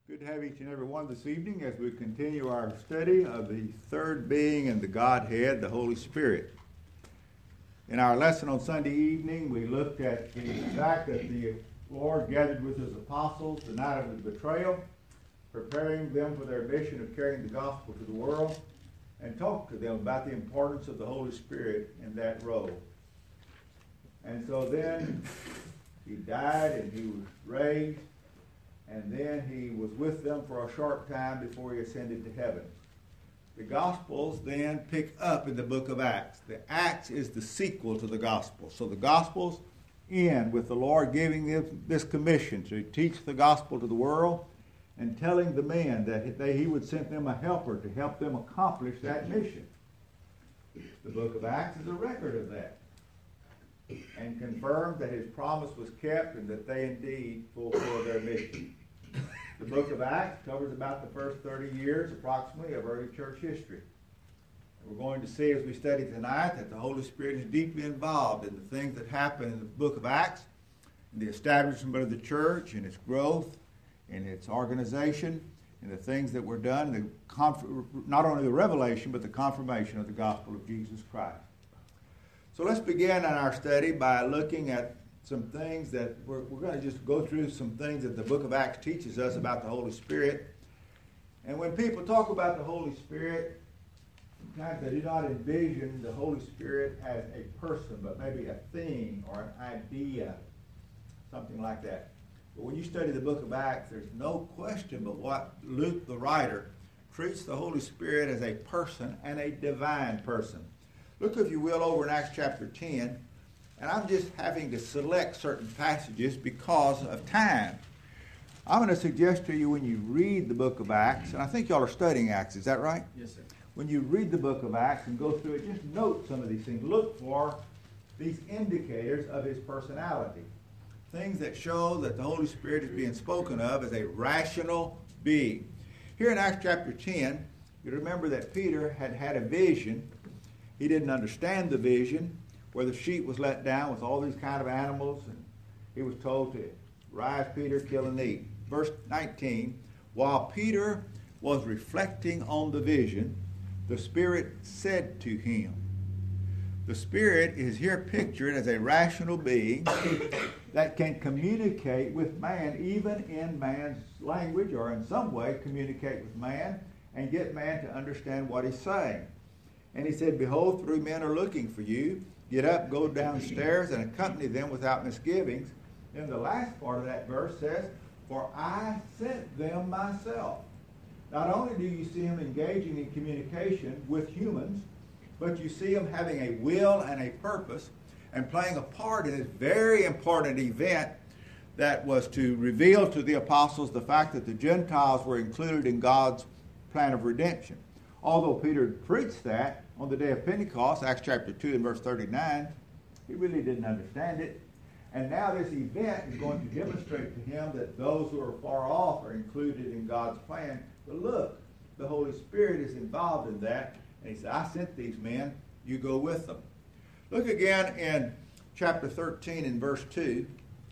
Good to have each and every one this evening as we continue our study of the third being in the Godhead, the Holy Spirit. In our lesson on Sunday evening, we looked at the fact that the Lord gathered with his apostles the night of the betrayal, preparing them for their mission of carrying the gospel to the world, and talked to them about the importance of the Holy Spirit in that role. And so then he died and he was raised, and then he was with them for a short time before he ascended to heaven. The Gospels then pick up in the book of Acts. The Acts is the sequel to the Gospels. So the Gospels end with the Lord giving them this commission to teach the gospel to the world and telling the men that he would send them a helper to help them accomplish that mission. The book of Acts is a record of that and confirms that his promise was kept and that they indeed fulfilled their mission. The book of Acts covers about the first 30 years, approximately, of early church history. And we're going to see as we study tonight that the Holy Spirit is deeply involved in the things that happen in the book of Acts, in the establishment of the church, in its growth, in its organization, in the things that were done, not only the revelation, but the confirmation of the gospel of Jesus Christ. So let's begin in our study by looking at some things that we're going to just go through some things that the book of Acts teaches us about the Holy Spirit. And when people talk about the Holy Spirit, sometimes they do not envision the Holy Spirit as a person, but maybe a thing or an idea, something like that. But when you study the book of Acts, there's no question but what Luke, the writer, treats the Holy Spirit as a person and a divine person. Look, if you will, over in Acts chapter 10, and I'm just having to select certain passages because of time. I'm going to suggest to you when you read the book of Acts, and I think y'all are studying Acts, is that right? Yes, sir. When you read the book of Acts and go through it, just note some of these things. Look for these indicators of his personality. Things that show that the Holy Spirit is being spoken of as a rational being. Here in Acts chapter 10, you remember that Peter had a vision. He didn't understand the vision, where the sheep was let down with all these kind of animals, and he was told to rise, Peter, kill and eat. Verse 19, while Peter was reflecting on the vision, the Spirit said to him. The Spirit is here pictured as a rational being that can communicate with man, even in man's language, or in some way communicate with man and get man to understand what he's saying. And he said, behold, 3 men are looking for you. Get up, go downstairs, and accompany them without misgivings. Then the last part of that verse says, for I sent them myself. Not only do you see him engaging in communication with humans, but you see him having a will and a purpose and playing a part in this very important event that was to reveal to the apostles the fact that the Gentiles were included in God's plan of redemption. Although Peter preached that on the day of Pentecost, Acts chapter 2 and verse 39, he really didn't understand it. And now this event is going to demonstrate to him that those who are far off are included in God's plan. But look, the Holy Spirit is involved in that. And he said, I sent these men, you go with them. Look again in chapter 13 and verse 2.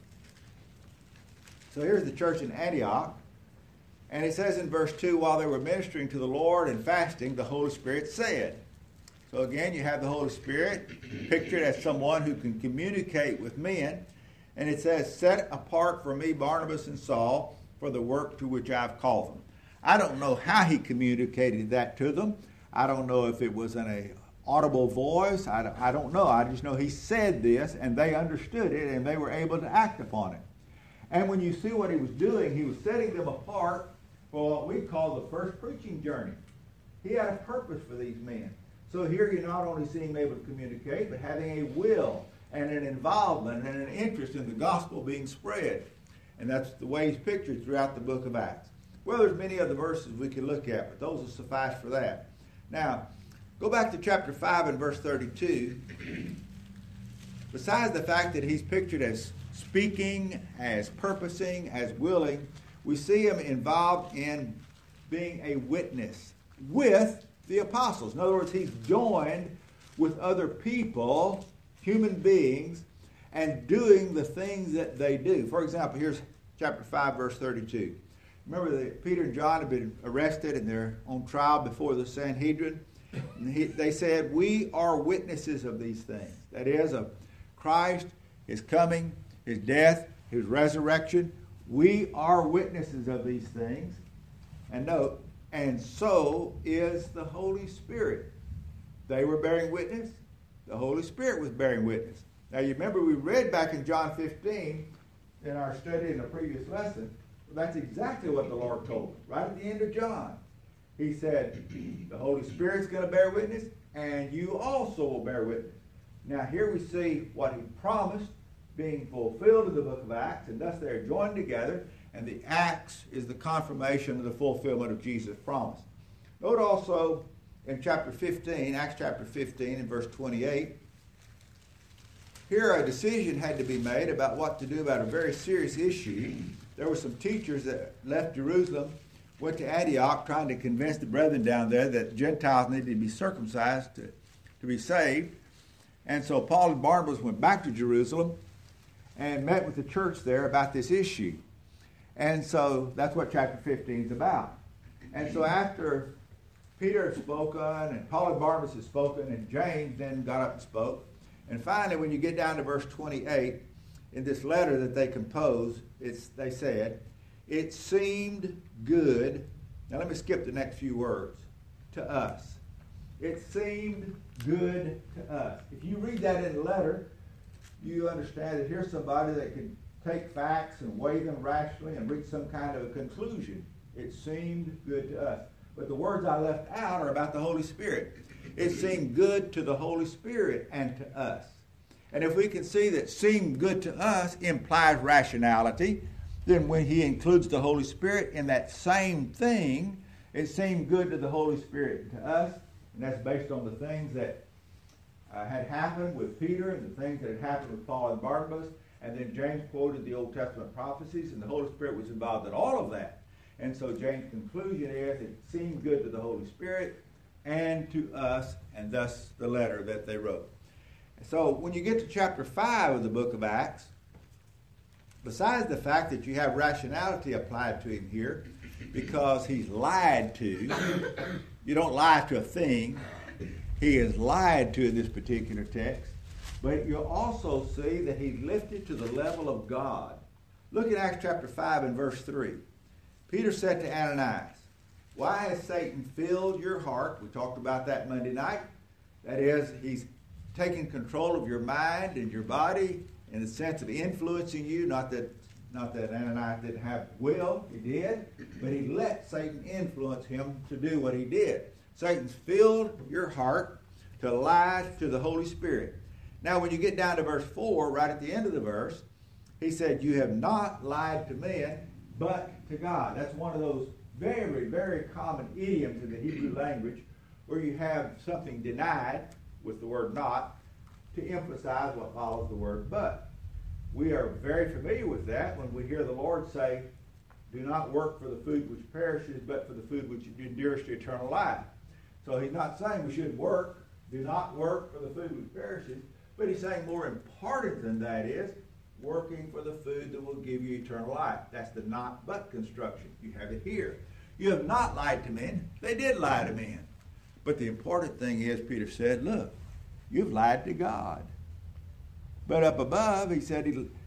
So here's the church in Antioch. And it says in verse 2, while they were ministering to the Lord and fasting, the Holy Spirit said. So again, you have the Holy Spirit pictured as someone who can communicate with men. And it says, set apart for me Barnabas and Saul for the work to which I've called them. I don't know how he communicated that to them. I don't know if it was in an audible voice. I don't know. I just know he said this, and they understood it, and they were able to act upon it. And when you see what he was doing, he was setting them apart for what we call the first preaching journey. He had a purpose for these men. So here you're not only seeing them able to communicate, but having a will and an involvement and an interest in the gospel being spread. And that's the way he's pictured throughout the book of Acts. Well, there's many other verses we could look at, but those will suffice for that. Now, go back to chapter 5 and verse 32. Besides the fact that he's pictured as speaking, as purposing, as willing, we see him involved in being a witness with the apostles. In other words, he's joined with other people, human beings, and doing the things that they do. For example, here's chapter 5, verse 32. Remember that Peter and John have been arrested and they're on trial before the Sanhedrin. And they said, we are witnesses of these things. That is, of Christ, his coming, his death, his resurrection. We are witnesses of these things. And note, and so is the Holy Spirit. They were bearing witness. The Holy Spirit was bearing witness. Now you remember we read back in John 15 in our study in the previous lesson. That's exactly what the Lord told us, right at the end of John. He said, the Holy Spirit's going to bear witness, and you also will bear witness. Now here we see what he promised being fulfilled in the book of Acts, and thus they're joined together, and the Acts is the confirmation of the fulfillment of Jesus' promise. Note also in chapter 15, Acts chapter 15 and verse 28, here a decision had to be made about what to do about a very serious issue. There were some teachers that left Jerusalem, went to Antioch trying to convince the brethren down there that Gentiles needed to be circumcised to be saved. And so Paul and Barnabas went back to Jerusalem and met with the church there about this issue. And so that's what chapter 15 is about. And so after Peter had spoken and Paul and Barnabas had spoken and James then got up and spoke. And finally, when you get down to verse 28, in this letter that they composed, they said, it seemed good. Now let me skip the next few words. To us. It seemed good to us. If you read that in the letter, you understand that here's somebody that can take facts and weigh them rationally and reach some kind of a conclusion. It seemed good to us. But the words I left out are about the Holy Spirit. It seemed good to the Holy Spirit and to us. And if we can see that seemed good to us implies rationality, then when he includes the Holy Spirit in that same thing, it seemed good to the Holy Spirit and to us. And that's based on the things that had happened with Peter and the things that had happened with Paul and Barnabas. And then James quoted the Old Testament prophecies, and the Holy Spirit was involved in all of that. And so James' conclusion is it seemed good to the Holy Spirit and to us, and thus the letter that they wrote. So when you get to chapter 5 of the book of Acts, besides the fact that you have rationality applied to him here, because he's lied to, you don't lie to a thing, he is lied to in this particular text, but you'll also see that he's lifted to the level of God. Look at Acts chapter 5 and verse 3. Peter said to Ananias, why has Satan filled your heart? We talked about that Monday night. That is, he's taking control of your mind and your body in the sense of influencing you. Not that Ananias didn't have will, he did, but he let Satan influence him to do what he did. Satan's filled your heart to lie to the Holy Spirit. Now when you get down to verse 4, right at the end of the verse, he said, you have not lied to men, but to God. That's one of those very, very common idioms in the Hebrew language where you have something denied with the word not to emphasize what follows the word but. We are very familiar with that when we hear the Lord say, do not work for the food which perishes, but for the food which endures to eternal life. So he's not saying we should work, do not work for the food which perishes, but he's saying more important than that is working for the food that will give you eternal life. That's the not but construction. You have it here. You have not lied to men. They did lie to men. But the important thing is, Peter said, look, you've lied to God. But up above, he said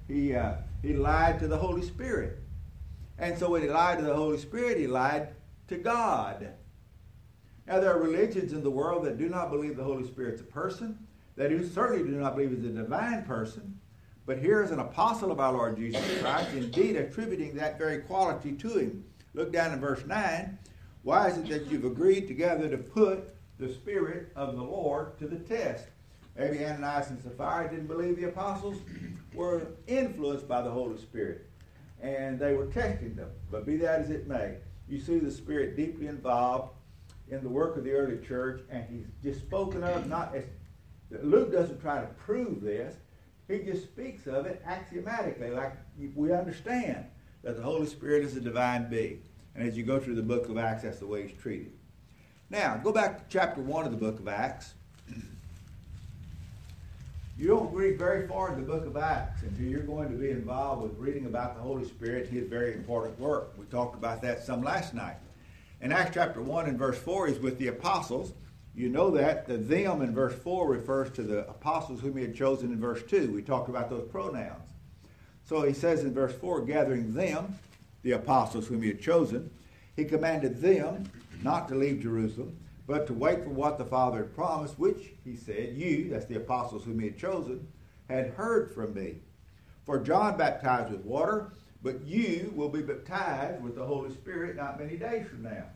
he lied to the Holy Spirit. And so when he lied to the Holy Spirit, he lied to God. Now, there are religions in the world that do not believe the Holy Spirit's a person. They certainly do not believe he's a divine person. But here is an apostle of our Lord Jesus Christ, indeed attributing that very quality to him. Look down in verse 9. Why is it that you've agreed together to put the Spirit of the Lord to the test? Maybe Ananias and Sapphira didn't believe the apostles were influenced by the Holy Spirit, and they were testing them. But be that as it may, you see the Spirit deeply involved in the work of the early church, and he's just spoken of, not as Luke doesn't try to prove this. He just speaks of it axiomatically, like we understand that the Holy Spirit is a divine being. And as you go through the book of Acts, that's the way he's treated. Now, go back to chapter 1 of the book of Acts. You don't read very far in the book of Acts until you're going to be involved with reading about the Holy Spirit, his very important work. We talked about that some last night. In Acts chapter 1 and verse 4 is with the apostles. You know that. The them in verse 4 refers to the apostles whom he had chosen in verse 2. We talked about those pronouns. So he says in verse 4, gathering them, the apostles whom he had chosen, he commanded them not to leave Jerusalem, but to wait for what the Father had promised, which, he said, you, that's the apostles whom he had chosen, had heard from me. For John baptized with water, but you will be baptized with the Holy Spirit not many days from now.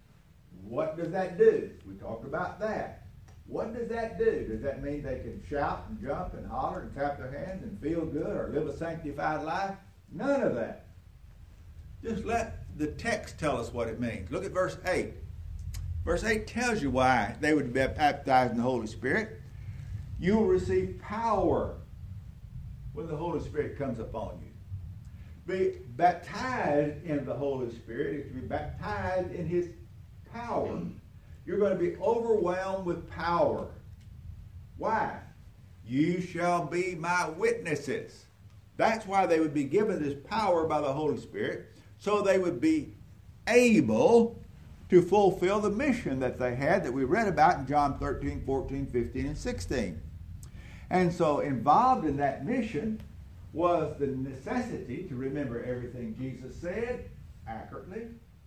What does that do? We talked about that. What does that do? Does that mean they can shout and jump and holler and clap their hands and feel good or live a sanctified life? None of that. Just let the text tell us what it means. Look at verse 8. Verse 8 tells you why they would be baptized in the Holy Spirit. You will receive power when the Holy Spirit comes upon you. Be baptized in the Holy Spirit is to be baptized in his power. You're going to be overwhelmed with power. Why? You shall be my witnesses. That's why they would be given this power by the Holy Spirit, so they would be able to fulfill the mission that they had that we read about in John 13, 14, 15, and 16. And so involved in that mission was the necessity to remember everything Jesus said accurately,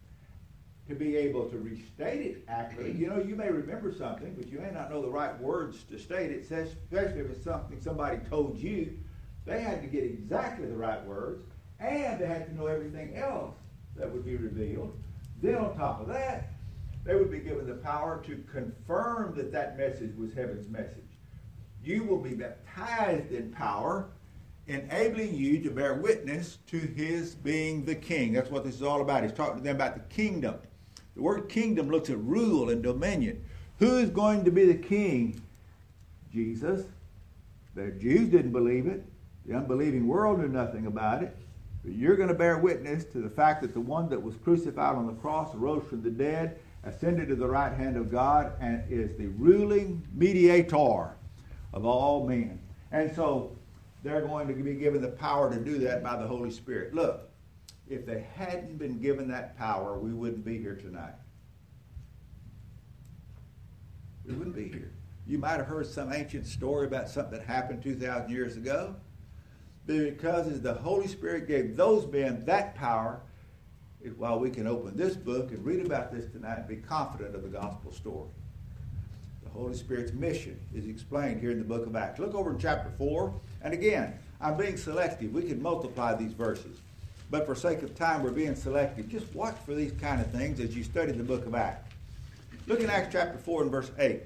to be able to restate it accurately. You know, you may remember something, but you may not know the right words to state it, especially if it's something somebody told you. They had to get exactly the right words, and they had to know everything else that would be revealed. Then on top of that, they would be given the power to confirm that that message was heaven's message. You will be baptized in power, enabling you to bear witness to his being the king. That's what this is all about. He's talking to them about the kingdom. The word kingdom looks at rule and dominion. Who is going to be the king? Jesus. The Jews didn't believe it. The unbelieving world knew nothing about it. But you're going to bear witness to the fact that the one that was crucified on the cross arose from the dead, ascended to the right hand of God, and is the ruling mediator of all men. And so they're going to be given the power to do that by the Holy Spirit. Look, if they hadn't been given that power, we wouldn't be here tonight. We wouldn't be here. You might have heard some ancient story about something that happened 2,000 years ago. Because as the Holy Spirit gave those men that power, while we can open this book and read about this tonight and be confident of the gospel story. The Holy Spirit's mission is explained here in the book of Acts. Look over in chapter 4. And again, I'm being selective. We can multiply these verses. But for sake of time, we're being selective. Just watch for these kind of things as you study the book of Acts. Look in Acts chapter 4 and verse 8.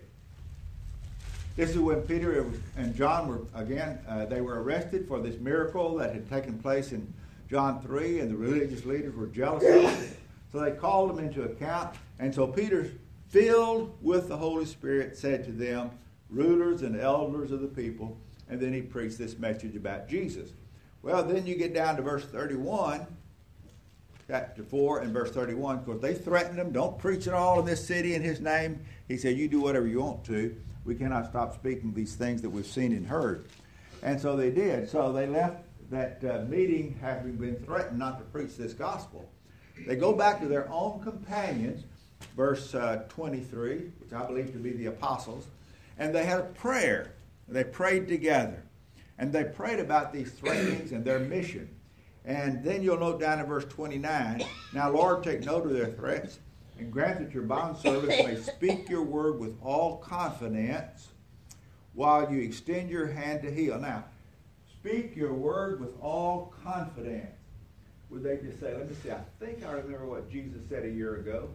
This is when Peter and John were, again, they were arrested for this miracle that had taken place in John 3, and the religious leaders were jealous of it. So they called them into account. And so Peter, filled with the Holy Spirit, said to them, rulers and elders of the people, and then he preached this message about Jesus. Well, then you get down to verse 31, chapter 4 and verse 31. Of course, they threatened him, don't preach at all in this city in his name. He said, you do whatever you want to. We cannot stop speaking these things that we've seen and heard. And so they did. So they left that meeting having been threatened not to preach this gospel. They go back to their own companions, verse 23, which I believe to be the apostles, and they had a prayer. They prayed together. And they prayed about these threatenings and their mission. And then you'll note down in verse 29, now Lord, take note of their threats, and grant that your bondservants may speak your word with all confidence while you extend your hand to heal. Now, speak your word with all confidence. Would they just say, let me see, I think I remember what Jesus said a year ago.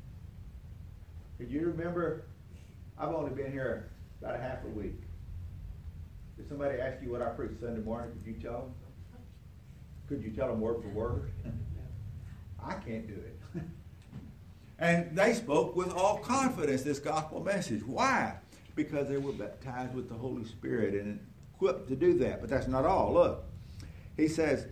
Could you remember? I've only been here about a half a week. Did somebody ask you what I preached Sunday morning? Could you tell them? Could you tell them word for word? I can't do it. And they spoke with all confidence this gospel message. Why? Because they were baptized with the Holy Spirit and equipped to do that. But that's not all. Look, he says,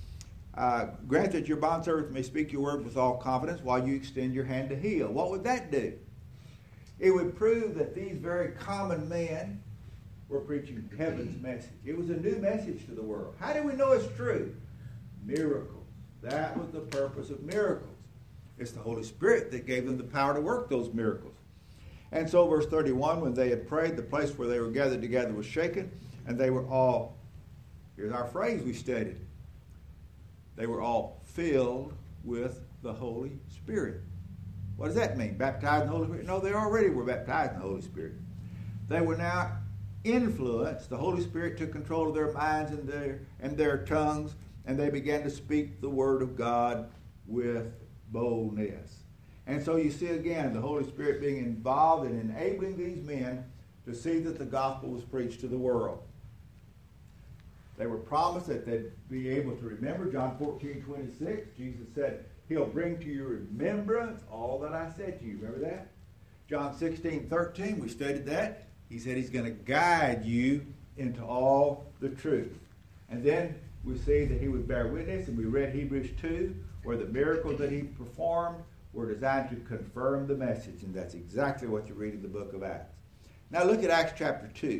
grant that your bondservants may speak your word with all confidence while you extend your hand to heal. What would that do? It would prove that these very common men were preaching heaven's message. It was a new message to the world. How do we know it's true? Miracles. That was the purpose of miracles. It's the Holy Spirit that gave them the power to work those miracles. And so verse 31, when they had prayed, the place where they were gathered together was shaken, and they were all, here's our phrase we studied, they were all filled with the Holy Spirit. What does that mean? Baptized in the Holy Spirit? No, they already were baptized in the Holy Spirit. They were now influenced. The Holy Spirit took control of their minds and their tongues, and they began to speak the Word of God with boldness. And so you see again the Holy Spirit being involved in enabling these men to see that the gospel was preached to the world. They were promised that they'd be able to remember. John 14:26, Jesus said, He'll bring to your remembrance all that I said to you. Remember that? John 16:13, we studied that. He said He's going to guide you into all the truth. And then we see that He would bear witness, and we read Hebrews 2, where the miracles that He performed were designed to confirm the message, and that's exactly what you read in the book of Acts. Now look at Acts chapter 2.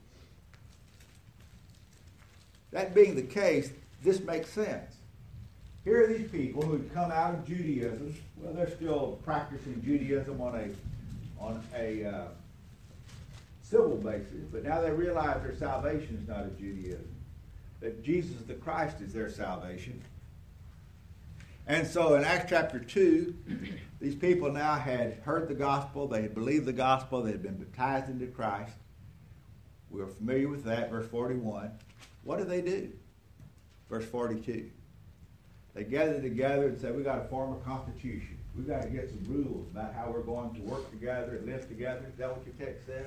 That being the case, this makes sense. Here are these people who had come out of Judaism. Well, they're still practicing Judaism on a civil basis, but now they realize their salvation is not of Judaism, that Jesus the Christ is their salvation. And so in Acts chapter 2, these people now had heard the gospel, they had believed the gospel, they had been baptized into Christ. We are familiar with that, verse 41. What do? Verse 42. They gathered together and said, we've got to form a constitution. We've got to get some rules about how we're going to work together and live together. Is that what your text says?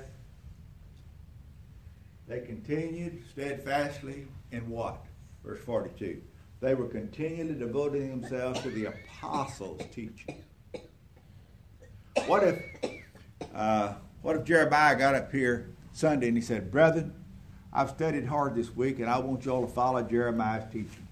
They continued steadfastly in what? Verse 42. They were continually devoting themselves to the apostles' teaching. What if Jeremiah got up here Sunday and he said, brethren, I've studied hard this week and I want you all to follow Jeremiah's teaching.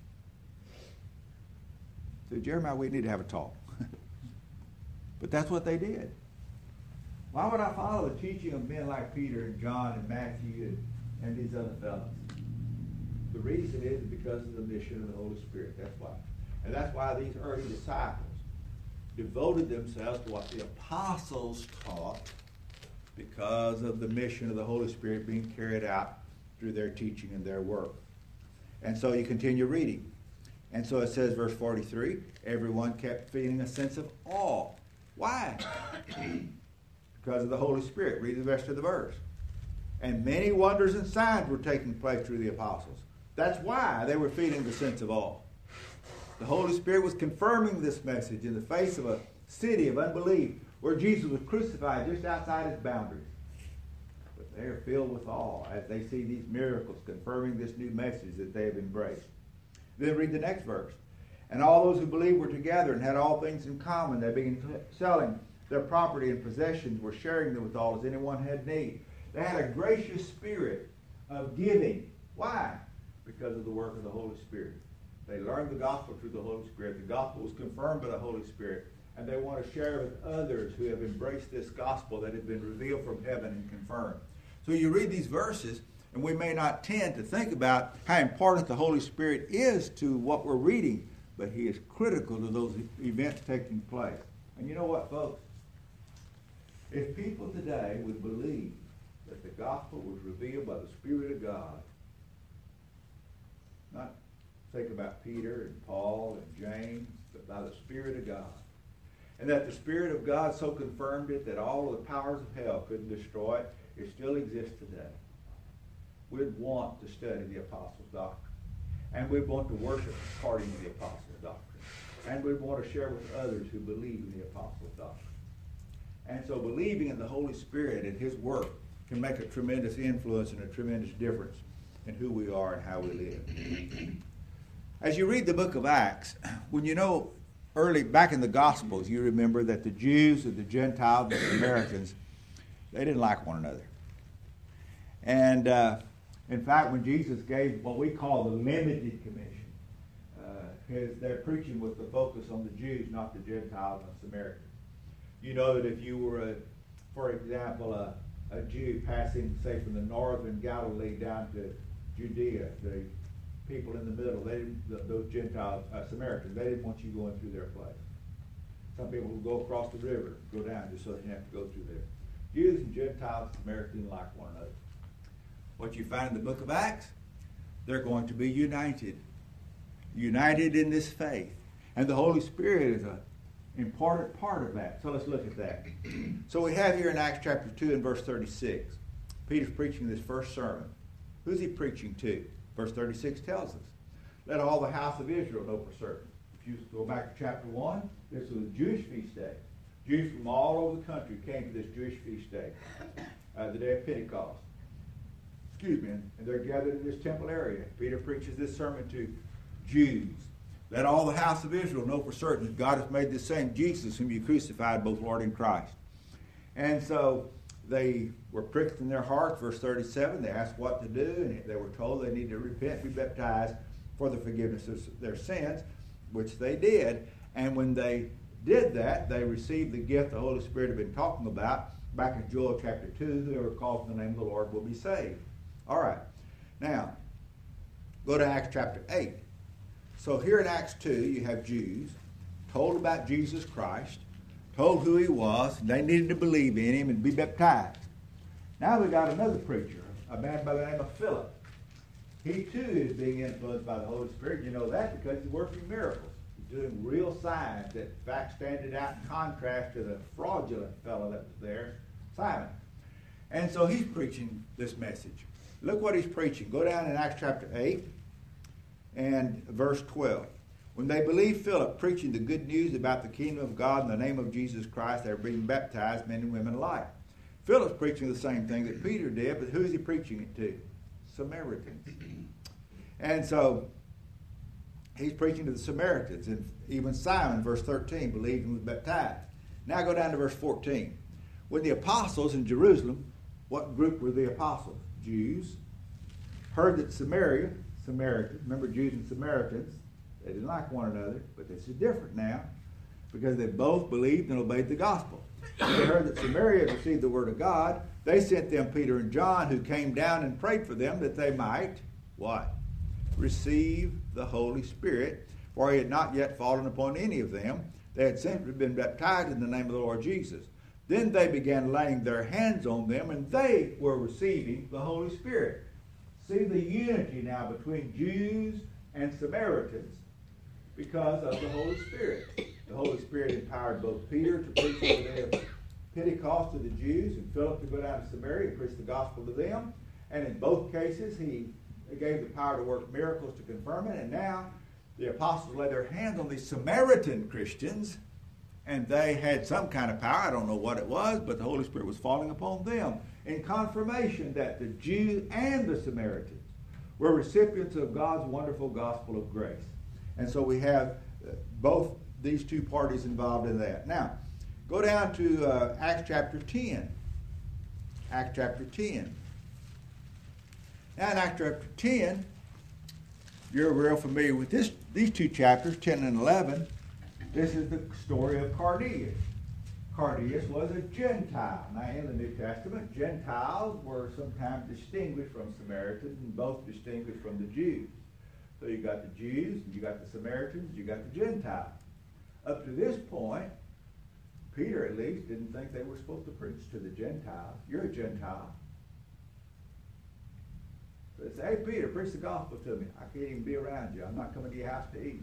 So Jeremiah, we need to have a talk. But that's what they did. Why would I follow the teaching of men like Peter and John and Matthew and these other fellows? The reason is because of the mission of the Holy Spirit. That's why. And that's why these early disciples devoted themselves to what the apostles taught, because of the mission of the Holy Spirit being carried out through their teaching and their work. And so you continue reading. And so it says, verse 43, everyone kept feeling a sense of awe. Why? Because of the Holy Spirit. Read the rest of the verse. And many wonders and signs were taking place through the apostles. That's why they were feeling the sense of awe. The Holy Spirit was confirming this message in the face of a city of unbelief where Jesus was crucified just outside its boundaries. But they are filled with awe as they see these miracles confirming this new message that they have embraced. Then read the next verse. And all those who believed were together and had all things in common. They began selling their property and possessions, were sharing them with all as anyone had need. They had a gracious spirit of giving. Why? Because of the work of the Holy Spirit. They learned the gospel through the Holy Spirit. The gospel was confirmed by the Holy Spirit. And they want to share with others who have embraced this gospel that has been revealed from heaven and confirmed. So you read these verses, and we may not tend to think about how important the Holy Spirit is to what we're reading, but He is critical to those events taking place. And you know what, folks? If people today would believe that the gospel was revealed by the Spirit of God, not think about Peter and Paul and James, but by the Spirit of God, and that the Spirit of God so confirmed it that all of the powers of hell couldn't destroy it, it still exists today. We'd want to study the Apostles' doctrine. And we'd want to worship according to the Apostles' doctrine. And we'd want to share with others who believe in the Apostles' doctrine. And so believing in the Holy Spirit and His work can make a tremendous influence and a tremendous difference in who we are and how we live. As you read the book of Acts, when you know early, back in the Gospels, you remember that the Jews and the Gentiles and the Samaritans, they didn't like one another. And in fact, when Jesus gave what we call the limited commission, their preaching was to focus on the Jews, not the Gentiles and Samaritans. You know that if you were, for example, a Jew passing, say, from the northern Galilee down to Judea, the people in the middle, they didn't, those Gentiles, Samaritans, they didn't want you going through their place. Some people would go across the river, go down just so they didn't have to go through there. Jews and Gentiles, Samaritans didn't like one another. What you find in the book of Acts, they're going to be united in this faith. And the Holy Spirit is an important part of that. So let's look at that. So we have here in Acts chapter 2 and verse 36, Peter's preaching this first sermon. Who's he preaching to? Verse 36 tells us, let all the house of Israel know for certain. If you go back to chapter 1, this was a Jewish feast day. Jews from all over the country came to this Jewish feast day, the day of Pentecost. And they're gathered in this temple area. Peter preaches this sermon to Jews. Let all the house of Israel know for certain that God has made this same Jesus whom you crucified, both Lord and Christ. And so they were pricked in their hearts. Verse 37, they asked what to do, and they were told they needed to repent, be baptized for the forgiveness of their sins, which they did. And when they did that, they received the gift the Holy Spirit had been talking about back in Joel chapter 2, whoever calls in the name of the Lord will be saved. All right. Now, go to Acts chapter 8. So here in Acts 2, you have Jews told about Jesus Christ, told who he was, and they needed to believe in him and be baptized. Now we got another preacher, a man by the name of Philip. He too is being influenced by the Holy Spirit. You know that because he's working miracles. He's doing real signs that in fact stand out in contrast to the fraudulent fellow that was there, Simon. And so he's preaching this message. Look what he's preaching. Go down in Acts chapter 8 and verse 12. When they believed Philip preaching the good news about the kingdom of God in the name of Jesus Christ, they were being baptized, men and women alike. Philip's preaching the same thing that Peter did, but who's he preaching it to? Samaritans. And so he's preaching to the Samaritans. And even Simon, verse 13, believed and was baptized. Now go down to verse 14. When the apostles in Jerusalem, what group were the apostles? Jews, heard that Samaritans, remember Jews and Samaritans, they didn't like one another, but this is different now because they both believed and obeyed the gospel. When they heard that Samaria had received the word of God, they sent them Peter and John, who came down and prayed for them that they might, what? Receive the Holy Spirit, for he had not yet fallen upon any of them. They had simply been baptized in the name of the Lord Jesus. Then they began laying their hands on them, and they were receiving the Holy Spirit. See the unity now between Jews and Samaritans because of the Holy Spirit. The Holy Spirit empowered both Peter to preach the day of Pentecost to the Jews and Philip to go down to Samaria and preach the gospel to them. And in both cases, he gave the power to work miracles to confirm it. And now the apostles laid their hands on these Samaritan Christians, and they had some kind of power. I don't know what it was, but the Holy Spirit was falling upon them in confirmation that the Jews and the Samaritans were recipients of God's wonderful gospel of grace. And so we have both these two parties involved in that. Now, go down to Acts chapter 10. Acts chapter 10. Now in Acts chapter 10, you're real familiar with these two chapters, 10 and 11. This is the story of Cornelius. Cornelius was a Gentile. Now in the New Testament, Gentiles were sometimes distinguished from Samaritans and both distinguished from the Jews. So you got the Jews, you got the Samaritans, you got the Gentiles. Up to this point, Peter at least didn't think they were supposed to preach to the Gentiles. You're a Gentile. So they say, hey Peter, preach the gospel to me. I can't even be around you. I'm not coming to your house to eat.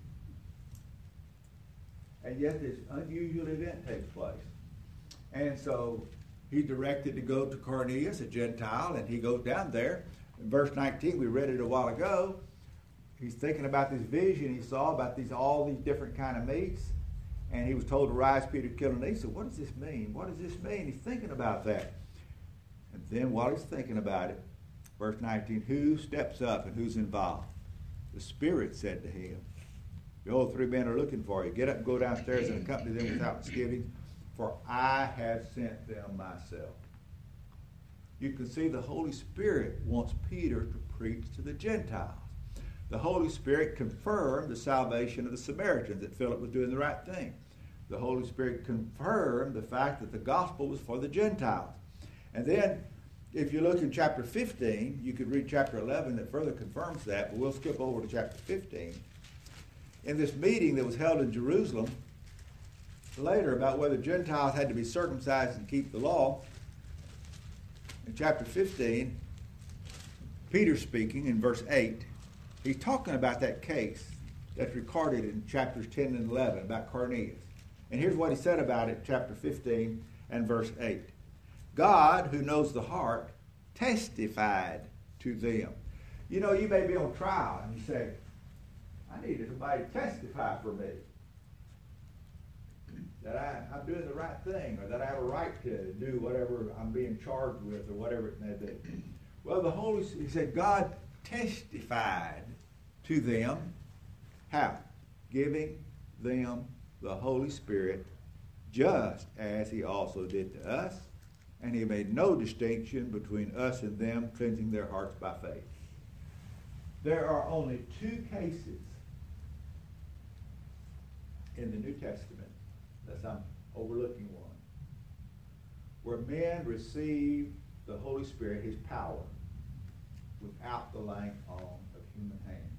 And yet this unusual event takes place. And so he's directed to go to Cornelius, a Gentile, and he goes down there. In verse 19, we read it a while ago. He's thinking about this vision he saw about all these different kind of meats. And he was told to rise, Peter, kill, and eat. He said, what does this mean? What does this mean? He's thinking about that. And then while he's thinking about it, verse 19, who steps up and who's involved? The Spirit said to him, behold, 3 men are looking for you. Get up and go downstairs and accompany them without misgivings, for I have sent them myself. You can see the Holy Spirit wants Peter to preach to the Gentiles. The Holy Spirit confirmed the salvation of the Samaritans, that Philip was doing the right thing. The Holy Spirit confirmed the fact that the gospel was for the Gentiles. And then, if you look in chapter 15, you could read chapter 11 that further confirms that, but we'll skip over to chapter 15. In this meeting that was held in Jerusalem later about whether Gentiles had to be circumcised and keep the law, in chapter 15, Peter speaking in verse 8, he's talking about that case that's recorded in chapters 10 and 11 about Cornelius. And here's what he said about it, chapter 15 and verse 8. God, who knows the heart, testified to them. You know, you may be on trial and you say, I need somebody to testify for me that I'm doing the right thing, or that I have a right to do whatever I'm being charged with, or whatever it may be. Well, he said, God testified to them. How? Giving them the Holy Spirit, just as he also did to us. And he made no distinction between us and them, cleansing their hearts by faith. There are only two cases in the New Testament, unless I'm overlooking one, where men receive the Holy Spirit, his power, without the laying on of human hands.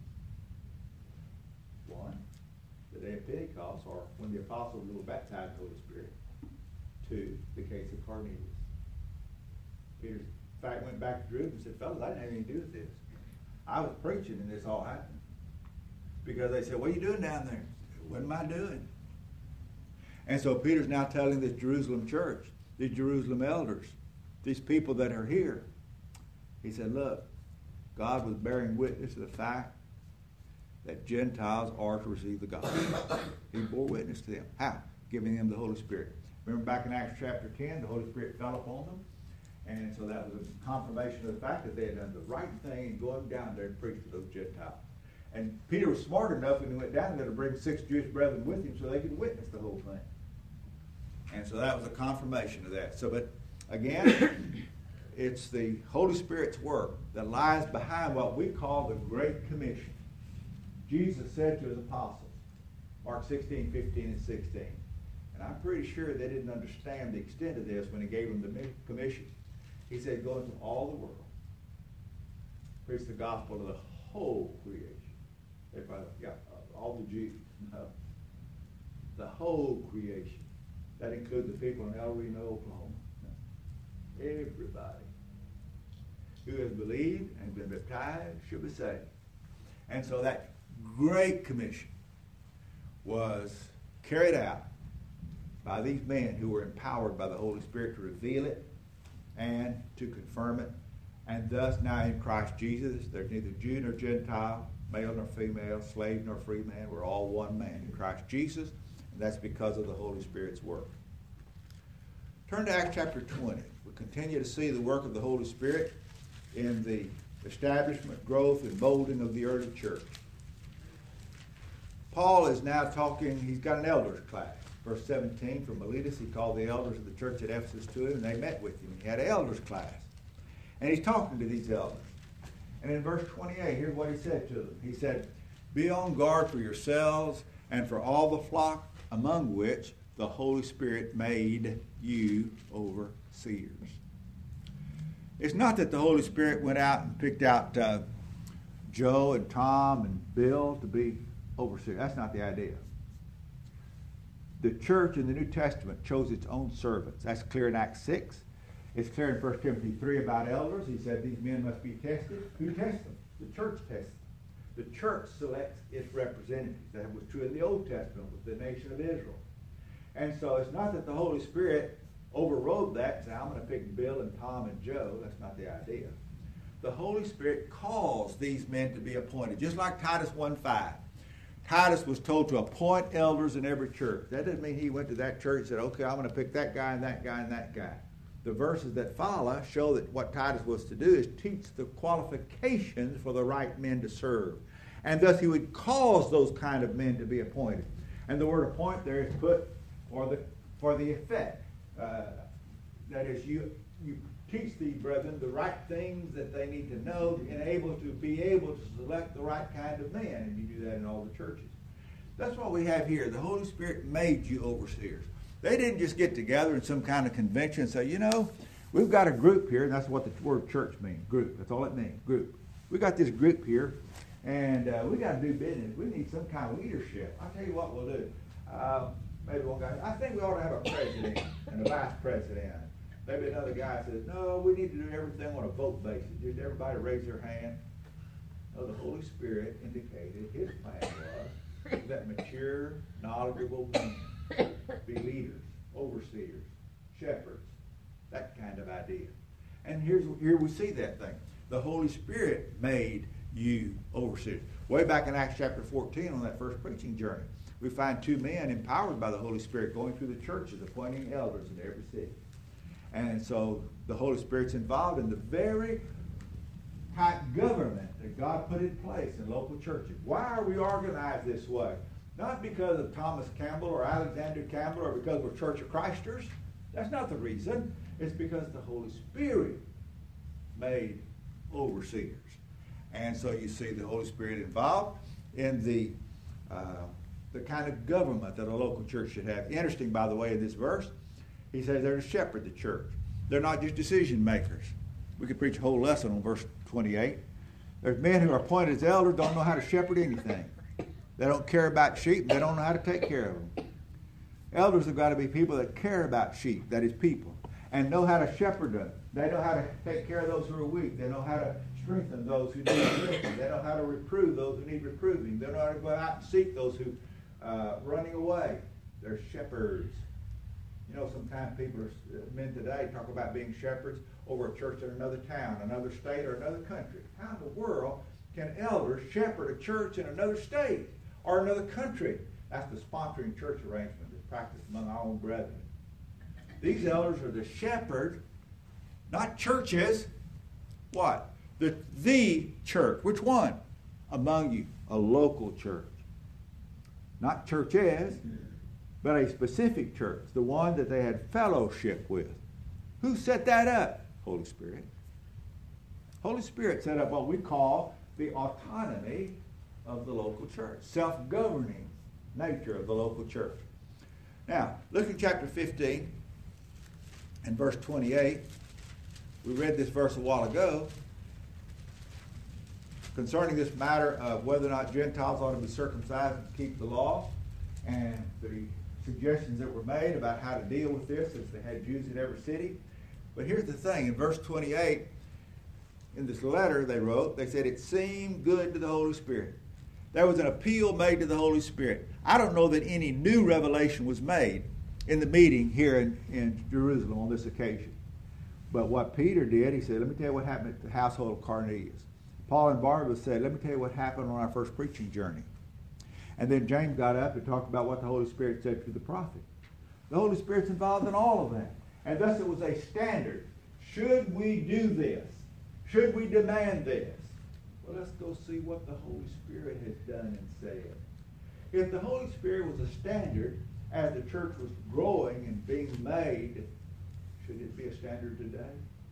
One, the day of Pentecost, or when the apostles were baptized in the Holy Spirit. Two, the case of Cornelius. Peter, in fact, went back to Jerusalem and said, fellas, I didn't have anything to do with this. I was preaching and this all happened. Because they said, what are you doing down there? What am I doing? And so Peter's now telling this Jerusalem church, these Jerusalem elders, these people that are here, he said, look, God was bearing witness to the fact that Gentiles are to receive the gospel. He bore witness to them. How? Giving them the Holy Spirit. Remember back in Acts chapter 10, the Holy Spirit fell upon them. And so that was a confirmation of the fact that they had done the right thing in going down there and preaching to those Gentiles. And Peter was smart enough when he went down there to bring 6 Jewish brethren with him so they could witness the whole thing. And so that was a confirmation of that. So, but again, it's the Holy Spirit's work that lies behind what we call the Great Commission. Jesus said to his apostles, Mark 16, 15, and 16. And I'm pretty sure they didn't understand the extent of this when he gave them the commission. He said, go into all the world, preach the gospel to the whole creation. Everybody, all the Jews. No. The whole creation. That includes the people in El Reno, Oklahoma. No. Everybody who has believed and been baptized should be saved. And so that great commission was carried out by these men who were empowered by the Holy Spirit to reveal it and to confirm it. And thus now in Christ Jesus, there's neither Jew nor Gentile, male nor female, slave nor free man. We're all one man in Christ Jesus, and that's because of the Holy Spirit's work. Turn to Acts chapter 20. We continue to see the work of the Holy Spirit in the establishment, growth, and molding of the early church. Paul is now talking, he's got an elders class. Verse 17, from Miletus, he called the elders of the church at Ephesus to him, and they met with him. He had an elders class. And he's talking to these elders. And in verse 28, here's what he said to them. He said, be on guard for yourselves and for all the flock among which the Holy Spirit made you overseers. It's not that the Holy Spirit went out and picked out Joe and Tom and Bill to be overseers. That's not the idea. The church in the New Testament chose its own servants. That's clear in Acts 6. It's clear in 1 Timothy 3 about elders. He said these men must be tested. Who tests them? The church tests them. The church selects its representatives. That was true in the Old Testament with the nation of Israel. And so it's not that the Holy Spirit overrode that and said, I'm going to pick Bill and Tom and Joe. That's not the idea. The Holy Spirit calls these men to be appointed, just like Titus 1:5. Titus was told to appoint elders in every church. That doesn't mean he went to that church and said, okay, I'm going to pick that guy and that guy and that guy. The verses that follow show that what Titus was to do is teach the qualifications for the right men to serve. And thus he would cause those kind of men to be appointed. And the word appoint there is put for the effect. That is, you teach these brethren the right things that they need to know to be able to select the right kind of man. And you do that in all the churches. That's what we have here. The Holy Spirit made you overseers. They didn't just get together in some kind of convention and say, We've got a group here, and that's what the word church means, group. That's all it means, group. We got this group here, and we got to do business. We need some kind of leadership. I'll tell you what we'll do. Maybe one guy, I think we ought to have a president and a vice president. Maybe another guy says, no, we need to do everything on a vote basis. Just everybody raise their hand. No, the Holy Spirit indicated his plan was that mature, knowledgeable men be leaders, overseers, shepherds, that kind of idea. And here we see that thing. The Holy Spirit made you overseers. Way back in Acts chapter 14 on that first preaching journey, we find two men empowered by the Holy Spirit going through the churches, appointing elders in every city. And so the Holy Spirit's involved in the very type government that God put in place in local churches. Why are we organized this way? Not because of Thomas Campbell or Alexander Campbell or because we're Church of Christers. That's not the reason. It's because the Holy Spirit made overseers. And so you see the Holy Spirit involved in the kind of government that a local church should have. Interesting, by the way, in this verse, he says they're to shepherd the church. They're not just decision makers. We could preach a whole lesson on verse 28. There's men who are appointed as elders, don't know how to shepherd anything. They don't care about sheep. They don't know how to take care of them. Elders have got to be people that care about sheep, that is people, and know how to shepherd them. They know how to take care of those who are weak. They know how to strengthen those who need strengthening. They know how to reprove those who need reproving. They know how to go out and seek those who are running away. They're shepherds. You know, sometimes men today talk about being shepherds over a church in another town, another state, or another country. How in the world can elders shepherd a church in another state or another country? That's the sponsoring church arrangement that's practiced among our own brethren. These elders are the shepherd, not churches. What? The church. Which one? Among you. A local church. Not churches, but a specific church. The one that they had fellowship with. Who set that up? Holy Spirit. Holy Spirit set up what we call the autonomy of the local church. Self-governing nature of the local church. Now, look at chapter 15 and verse 28. We read this verse a while ago concerning this matter of whether or not Gentiles ought to be circumcised and keep the law, and the suggestions that were made about how to deal with this as they had Jews in every city. But here's the thing. In verse 28, in this letter they wrote, they said it seemed good to the Holy Spirit. There was an appeal made to the Holy Spirit. I don't know that any new revelation was made in the meeting here in Jerusalem on this occasion. But what Peter did, he said, let me tell you what happened at the household of Cornelius. Paul and Barnabas said, let me tell you what happened on our first preaching journey. And then James got up and talked about what the Holy Spirit said to the prophet. The Holy Spirit's involved in all of that. And thus it was a standard. Should we do this? Should we demand this? Well, let's go see what the Holy Spirit has done and said. If the Holy Spirit was a standard as the church was growing and being made, should it be a standard today?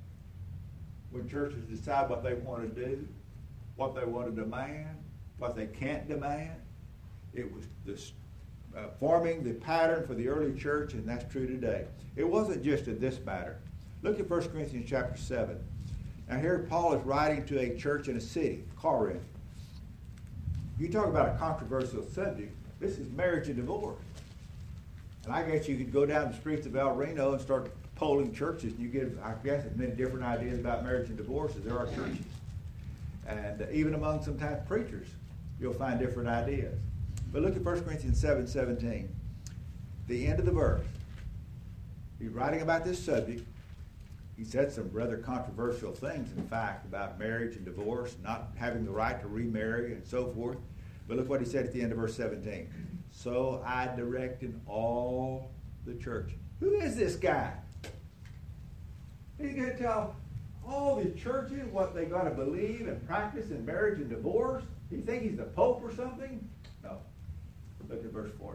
When churches decide what they want to do, what they want to demand, what they can't demand, it was this forming the pattern for the early church, and that's true today. It wasn't just in this matter. Look at 1 Corinthians chapter 7. Now here Paul is writing to a church in a city, Corinth. You talk about a controversial subject. This is marriage and divorce. And I guess you could go down the streets of El Reno and start polling churches, and you get, I guess, as many different ideas about marriage and divorce as there are churches. And even among sometimes preachers, you'll find different ideas. But look at 1 Corinthians 7:17. The end of the verse. He's writing about this subject. He said some rather controversial things, in fact, about marriage and divorce, not having the right to remarry and so forth. But look what he said at the end of verse 17. So I direct in all the churches. Who is this guy? He's going to tell all the churches what they got to believe and practice in marriage and divorce? Do you think he's the Pope or something? No. Look at verse 40.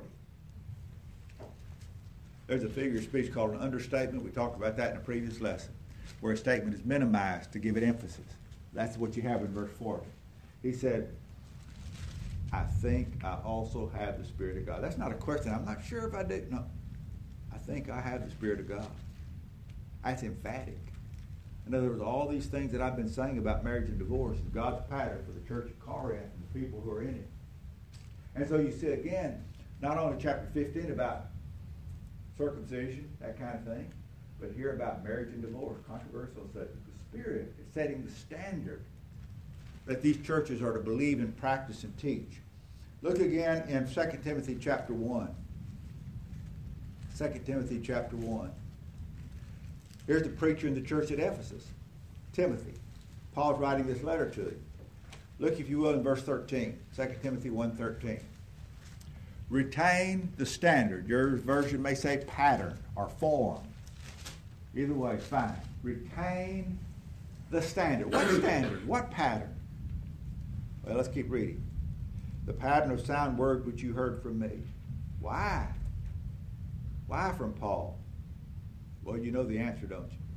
There's a figure of speech called an understatement. We talked about that in a previous lesson, where a statement is minimized to give it emphasis. That's what you have in verse 40. He said, I think I also have the Spirit of God. That's not a question. I'm not sure if I do. No. I think I have the Spirit of God. That's emphatic. In other words, all these things that I've been saying about marriage and divorce is God's pattern for the church of Corinth and the people who are in it. And so you see again, not only chapter 15 about circumcision, that kind of thing, but here about marriage and divorce, controversial subject. The Spirit is setting the standard that these churches are to believe and practice and teach. Look again in 2 Timothy chapter 1. 2 Timothy chapter 1. Here's the preacher in the church at Ephesus, Timothy. Paul's writing this letter to him. Look, if you will, in verse 13, 2 Timothy 1:13. Retain the standard. Your version may say pattern or form. Either way, it's fine. Retain the standard. What standard? What pattern? Well, let's keep reading. The pattern of sound words which you heard from me. Why? Why from Paul? Well, you know the answer, don't you?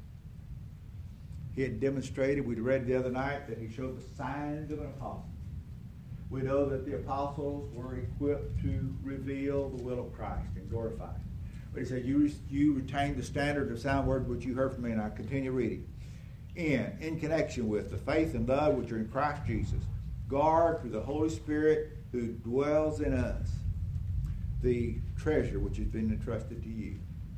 He had demonstrated, we read the other night, that he showed the signs of an apostle. We know that the apostles were equipped to reveal the will of Christ and glorify Him. But he said, you retain the standard of sound words which you heard from me, and I continue reading. In connection with the faith and love which are in Christ Jesus, guard through the Holy Spirit who dwells in us the treasure which has been entrusted to you.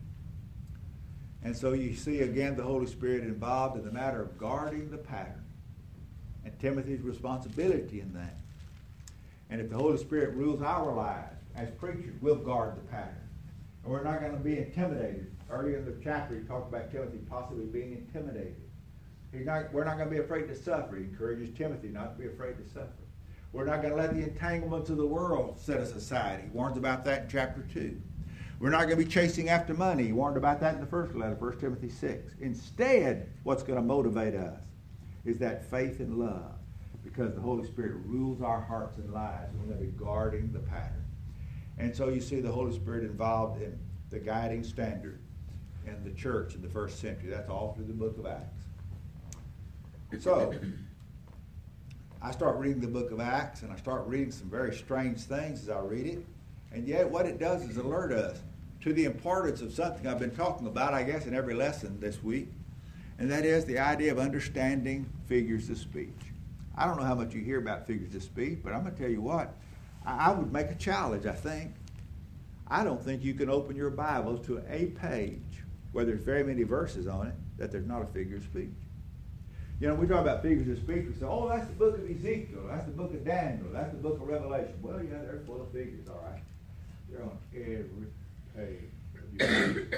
And so you see again the Holy Spirit involved in the matter of guarding the pattern and Timothy's responsibility in that. And if the Holy Spirit rules our lives as preachers, we'll guard the pattern. And we're not going to be intimidated. Earlier in the chapter, he talked about Timothy possibly being intimidated. We're not going to be afraid to suffer. He encourages Timothy not to be afraid to suffer. We're not going to let the entanglements of the world set us aside. He warns about that in chapter 2. We're not going to be chasing after money. He warned about that in the first letter, 1 Timothy 6. Instead, what's going to motivate us is that faith and love, because the Holy Spirit rules our hearts and lives. We're going to be guarding the pattern. And so you see the Holy Spirit involved in the guiding standard in the church in the first century. That's all through the book of Acts. So, I start reading the book of Acts, and I start reading some very strange things as I read it. And yet what it does is alert us to the importance of something I've been talking about, I guess, in every lesson this week. And that is the idea of understanding figures of speech. I don't know how much you hear about figures of speech, but I'm going to tell you what. I would make a challenge, I think. I don't think you can open your Bible to a page where there's very many verses on it that there's not a figure of speech. You know, we talk about figures of speech. We say, oh, that's the book of Ezekiel. That's the book of Daniel. That's the book of Revelation. Well, yeah, they're full of figures, all right. They're on every page of your Bible.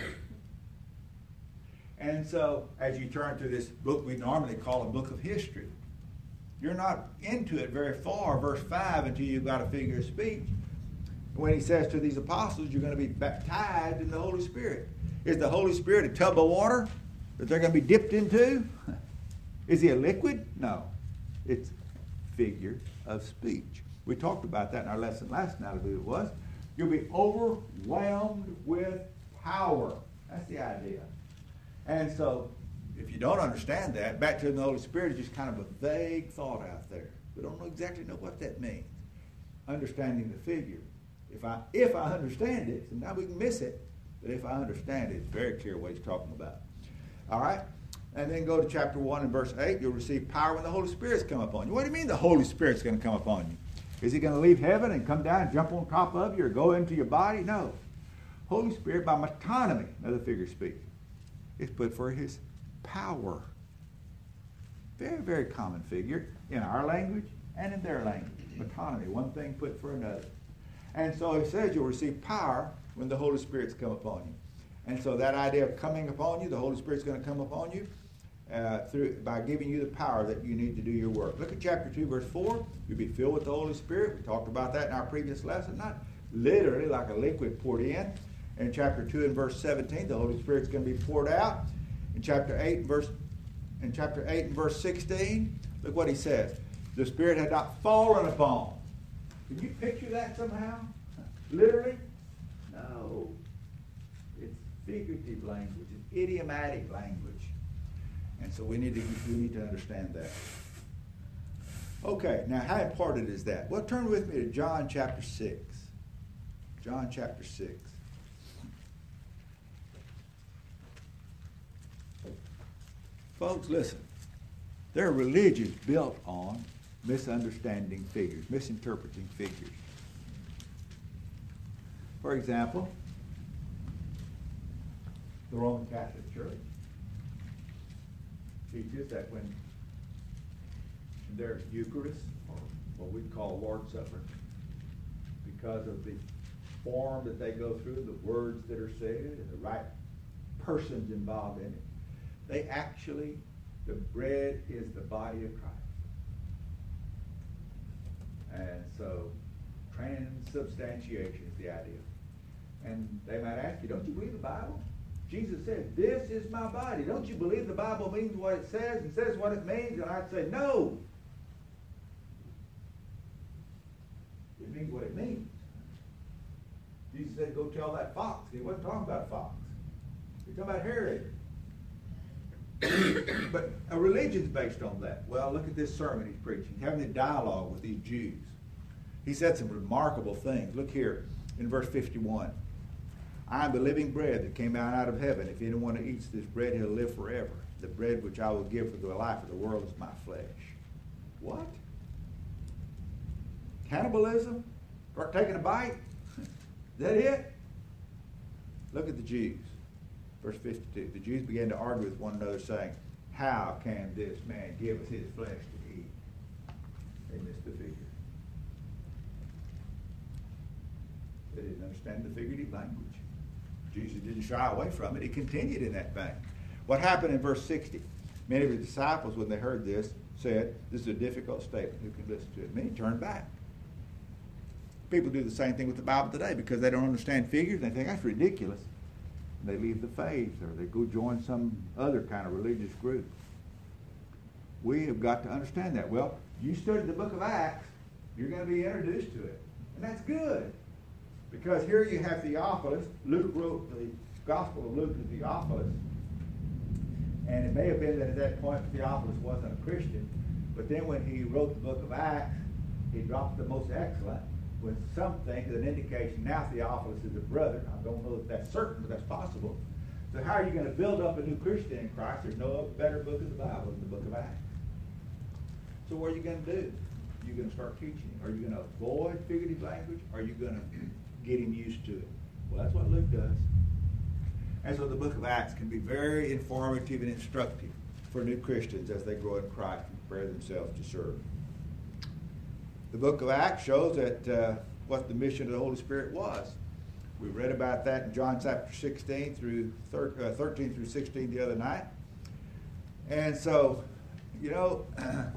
And so, as you turn to this book we normally call a book of history, you're not into it very far, verse 5, until you've got a figure of speech. When he says to these apostles, you're going to be baptized in the Holy Spirit. Is the Holy Spirit a tub of water that they're going to be dipped into? Is he a liquid? No. It's figure of speech. We talked about that in our lesson last night, I believe it was. You'll be overwhelmed with power. That's the idea. And so, if you don't understand that, baptism in the Holy Spirit is just kind of a vague thought out there. We don't exactly know what that means. Understanding the figure. If I understand it, sometimes we can miss it, but if I understand it, it's very clear what he's talking about. All right? And then go to chapter 1 and verse 8. You'll receive power when the Holy Spirit's come upon you. What do you mean the Holy Spirit's going to come upon you? Is he going to leave heaven and come down and jump on top of you or go into your body? No. Holy Spirit, by metonymy, another figure of speech, is put for his power. Very, very common figure in our language and in their language. Metonymy, one thing put for another. And so he says you'll receive power when the Holy Spirit's come upon you. And so that idea of coming upon you, the Holy Spirit's going to come upon you by giving you the power that you need to do your work. Look at chapter 2, verse 4. You'll be filled with the Holy Spirit. We talked about that in our previous lesson. Not literally like a liquid poured in. In chapter 2 and verse 17, the Holy Spirit's going to be poured out. In chapter 8 and verse 16, look what he says. The Spirit had not fallen upon. Can you picture that somehow? Literally? No. It's figurative language. It's idiomatic language. And so we need to understand that. Okay, now how important is that? Well, turn with me to John chapter 6. John chapter 6. Folks, listen. There are religions built on misunderstanding figures, misinterpreting figures. For example, the Roman Catholic Church teaches that when their Eucharist, or what we call Lord's Supper, because of the form that they go through, the words that are said, and the right persons involved in it, they actually, the bread is the body of Christ. And so, transubstantiation is the idea. And they might ask you, don't you believe the Bible? Jesus said, this is my body. Don't you believe the Bible means what it says and says what it means? And I'd say, no. It means what it means. Jesus said, go tell that fox. He wasn't talking about a fox. He was talking about Herod. But a religion's based on that. Well, look at this sermon he's preaching. He's having a dialogue with these Jews. He said some remarkable things. Look here in verse 51. I am the living bread that came down out of heaven. If anyone eats this bread, he'll live forever. The bread which I will give for the life of the world is my flesh. What? Cannibalism? Start taking a bite? Is that it? Look at the Jews. Verse 52. The Jews began to argue with one another, saying, how can this man give us his flesh to eat? They missed the figure. They didn't understand the figurative language. Jesus didn't shy away from it. He continued in that vein. What happened in verse 60? Many of his disciples, when they heard this, said, this is a difficult statement. Who can listen to it? Many turned back. People do the same thing with the Bible today because they don't understand figures. They think that's ridiculous. And they leave the faith or they go join some other kind of religious group. We have got to understand that. Well, you study the book of Acts, you're going to be introduced to it. And that's good. Because here you have Theophilus. Luke wrote the Gospel of Luke to Theophilus. And it may have been that at that point Theophilus wasn't a Christian. But then when he wrote the book of Acts, he dropped the most excellent with some things, an indication now Theophilus is a brother. I don't know if that's certain, but that's possible. So how are you going to build up a new Christian in Christ? There's no better book of the Bible than the book of Acts. So what are you going to do? You're going to start teaching him. Are you going to avoid figurative language? Or are you going to get him used to it? Well, that's what Luke does. And so the book of Acts can be very informative and instructive for new Christians as they grow in Christ and prepare themselves to serve. The book of Acts shows that what the mission of the Holy Spirit was. We read about that in John chapter 16 through 13 through 16 the other night. And so, you know,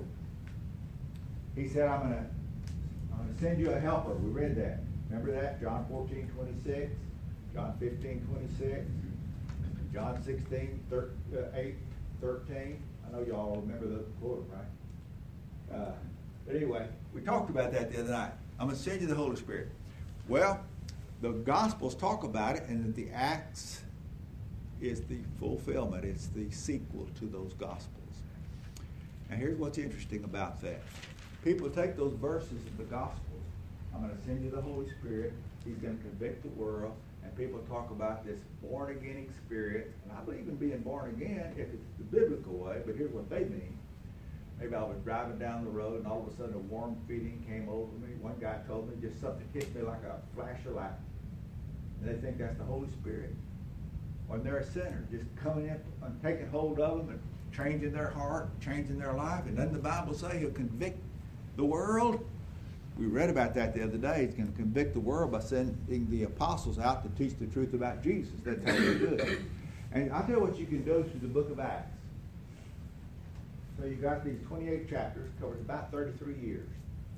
he said, I'm going to send you a helper. We read that. Remember that? John 14:26, John 15:26, John 8:13. I know y'all remember the quote, right? But anyway, we talked about that the other night. I'm going to send you the Holy Spirit. Well, the Gospels talk about it, and that the Acts is the fulfillment. It's the sequel to those Gospels. And here's what's interesting about that. People take those verses of the Gospels. I'm going to send you the Holy Spirit. He's going to convict the world. And people talk about this born-again experience. And I believe in being born again if it's the biblical way, but here's what they mean. Maybe I was driving down the road and all of a sudden a warm feeling came over me. One guy told me just something hit me like a flash of light. And they think that's the Holy Spirit. Or they're a sinner, just coming in and taking hold of them and changing their heart, changing their life. And doesn't the Bible say he'll convict the world? We read about that the other day. He's going to convict the world by sending the apostles out to teach the truth about Jesus. That's how they do it. And I'll tell you what you can do through the book of Acts. So you got these 28 chapters, covers about 33 years.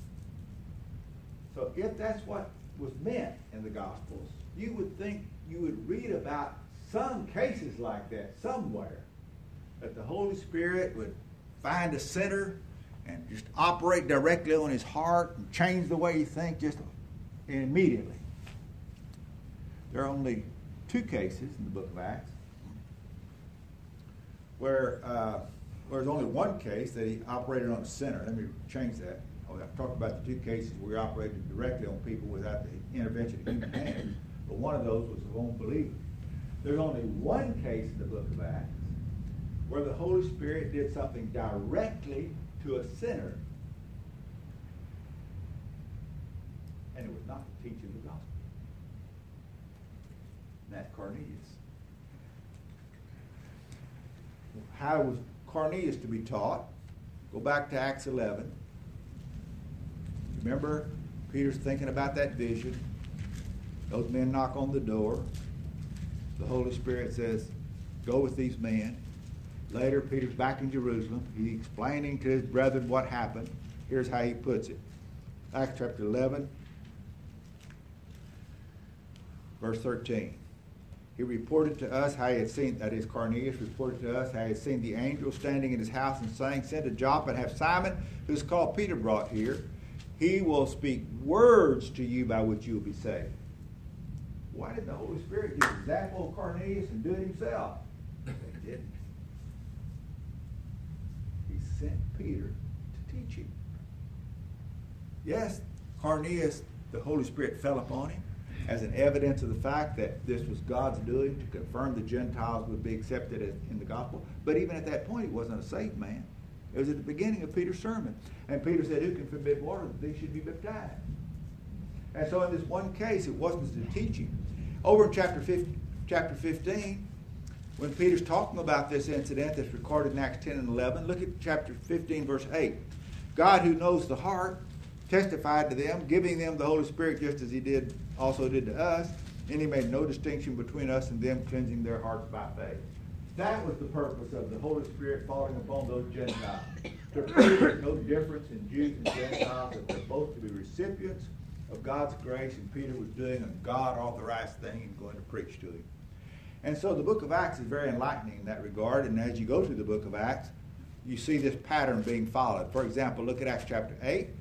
So if that's what was meant in the Gospels, you would think you would read about some cases like that somewhere, that the Holy Spirit would find a sinner and just operate directly on his heart and change the way he thinks just immediately. There are only 2 cases in the book of Acts where there's only one case that he operated on a sinner. Let me change that. I've talked about the 2 cases where he operated directly on people without the intervention of human hands, but one of those was of unbelievers. There's only one case in the book of Acts where the Holy Spirit did something directly to a sinner. And it was not the teaching of the gospel. And that's Cornelius. How was Cornelius to be taught? Go back to Acts 11. Remember, Peter's thinking about that vision. Those men knock on the door. The Holy Spirit says, go with these men. Later, Peter's back in Jerusalem. He's explaining to his brethren what happened. Here's how he puts it. Acts chapter 11, verse 13. He reported to us how he had seen, that is Cornelius, reported to us how he had seen the angel standing in his house and saying, send to Joppa and have Simon, who's called Peter, brought here. He will speak words to you by which you will be saved. Why did the Holy Spirit give an example of Cornelius and do it himself? He didn't. He sent Peter to teach him. Yes, Cornelius, the Holy Spirit fell upon him as an evidence of the fact that this was God's doing to confirm the Gentiles would be accepted in the gospel. But even at that point, he wasn't a saved man. It was at the beginning of Peter's sermon. And Peter said, who can forbid water that they should be baptized? And so in this one case, it wasn't the teaching. Over in chapter 15, when Peter's talking about this incident that's recorded in Acts 10 and 11, look at chapter 15, verse 8. God, who knows the heart, testified to them, giving them the Holy Spirit just as he also did to us, and he made no distinction between us and them, cleansing their hearts by faith. That was the purpose of the Holy Spirit falling upon those Gentiles, to prove there's no difference in Jews and Gentiles, that they're both to be recipients of God's grace, and Peter was doing a God-authorized thing and going to preach to him. And so the book of Acts is very enlightening in that regard, and as you go through the book of Acts, you see this pattern being followed. For example, look at Acts chapter 8.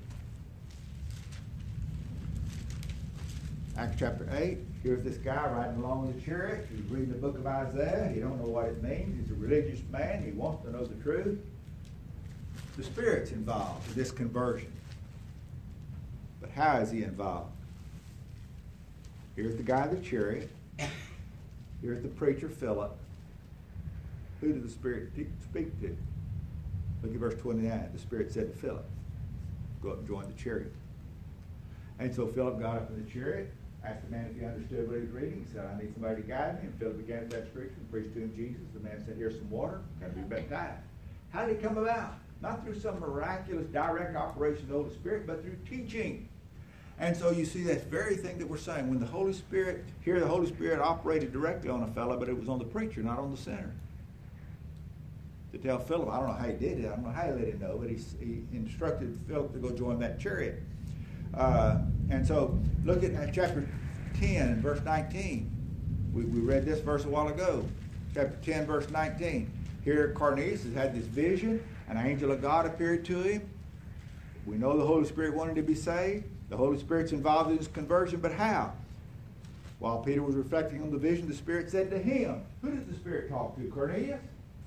Acts chapter 8, here's this guy riding along in the chariot. He's reading the book of Isaiah. He don't know what it means. He's a religious man. He wants to know the truth. The Spirit's involved in this conversion. But how is he involved? Here's the guy in the chariot. Here's the preacher, Philip. Who did the Spirit speak to? Look at verse 29. The Spirit said to Philip, go up and join the chariot. And so Philip got up in the chariot, asked the man if he understood what he was reading. He said, I need somebody to guide me. And Philip began that scripture and preached to him Jesus. The man said, here's some water. Got to be baptized. How did it come about? Not through some miraculous direct operation of the Holy Spirit, but through teaching. And so you see that very thing that we're saying. When the Holy Spirit, here the Holy Spirit operated directly on a fellow, but it was on the preacher, not on the sinner. To tell Philip, I don't know how he did it. I don't know how he let him know, but he instructed Philip to go join that chariot. And so look at chapter 10 and verse 19. We read this verse a while ago. Chapter 10, verse 19. Here Cornelius has had this vision. An angel of God appeared to him. We know the Holy Spirit wanted to be saved. The Holy Spirit's involved in his conversion, but how? While Peter was reflecting on the vision, the Spirit said to him, who did the Spirit talk to? Cornelius?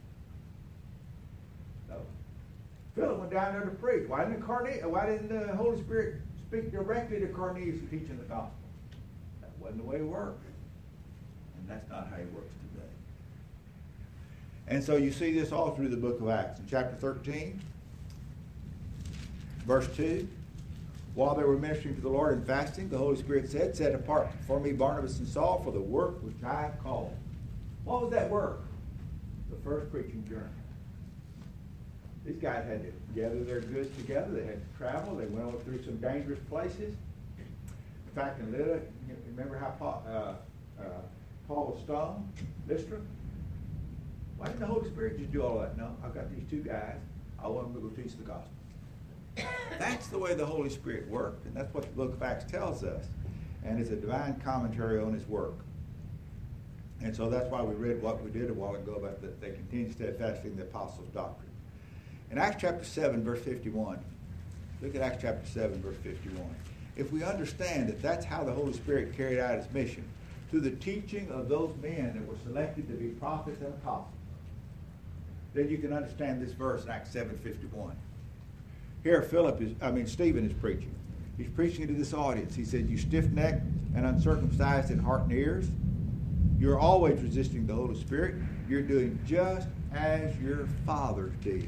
No. Philip went down there to preach. Why didn't the Holy Spirit speak directly to Cornelius for teaching the gospel? That wasn't the way it worked. And that's not how it works today. And so you see this all through the book of Acts. In chapter 13, verse 2, while they were ministering to the Lord and fasting, the Holy Spirit said, set apart for me Barnabas and Saul for the work which I have called. What was that work? The first preaching journey. These guys had to gather their goods together. They had to travel. They went over through some dangerous places. In fact, in Lydda, you remember how Paul was stoned? Lystra? Why didn't the Holy Spirit just do all that? No, I've got these two guys. I want them to go teach the gospel. That's the way the Holy Spirit worked, and that's what the book of Acts tells us. And it's a divine commentary on his work. And so that's why we read what we did a while ago about that they continued steadfastly in the apostles' doctrine. In Acts chapter 7, verse 51, look at Acts chapter 7, verse 51. If we understand that that's how the Holy Spirit carried out his mission, through the teaching of those men that were selected to be prophets and apostles, then you can understand this verse in Acts 7:51. Here Stephen is preaching. He's preaching to this audience. He said, you stiff-necked and uncircumcised in heart and ears. you're always resisting the Holy Spirit. You're doing just as your fathers did.